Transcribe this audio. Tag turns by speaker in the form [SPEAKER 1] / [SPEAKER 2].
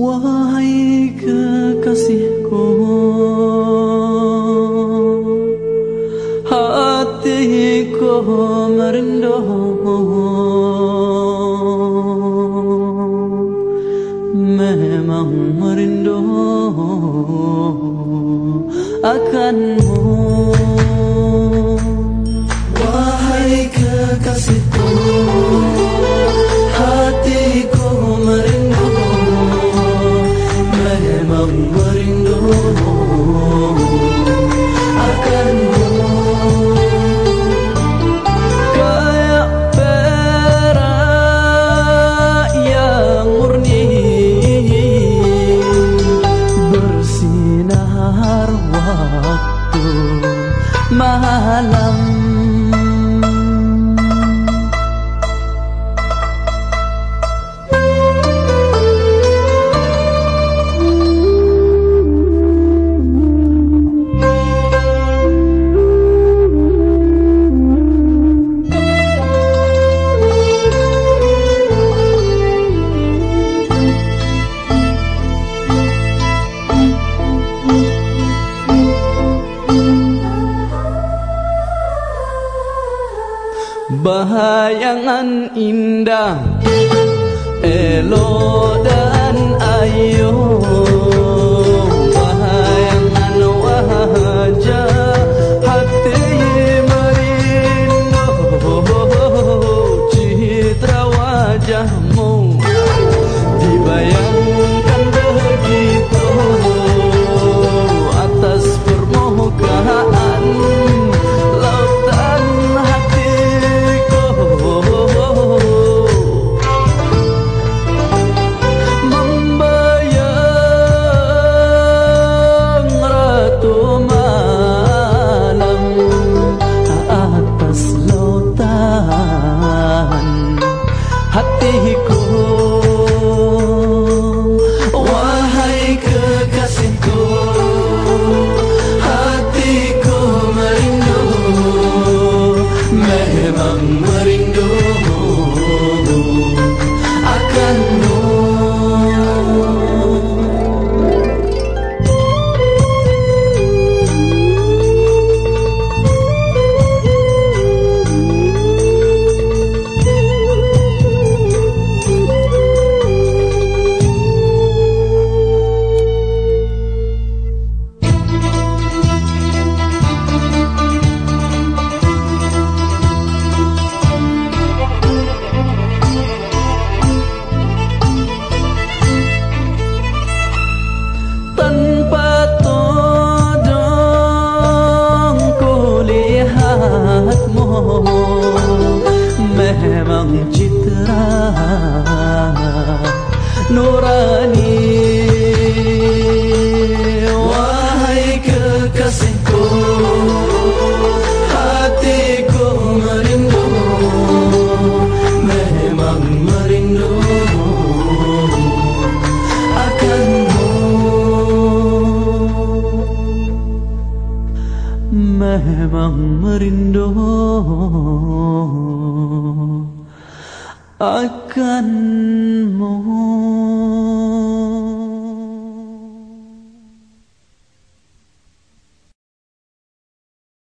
[SPEAKER 1] Wahai kekasihku, hatiku merindu, memang merindu akanmu. Wahai kekasihku, hatiku merindu, memang merindu akanmu. Kayak perak yang murni bersinar waktu malam. Bahayangan indah, elok dan ayu, bahayangan wajah hati merindu, citra wajahmu dibayangkan begitu atas permukaan lautan hatiku, membayang ratu malam atas lautan hatiku. Wahai kekasihku, hatiku merindu, memang merindu akanmu. Memang citra nurani. Wahai kekasihku, hatiku merindu, memang merindu akanmu, memang merindu akan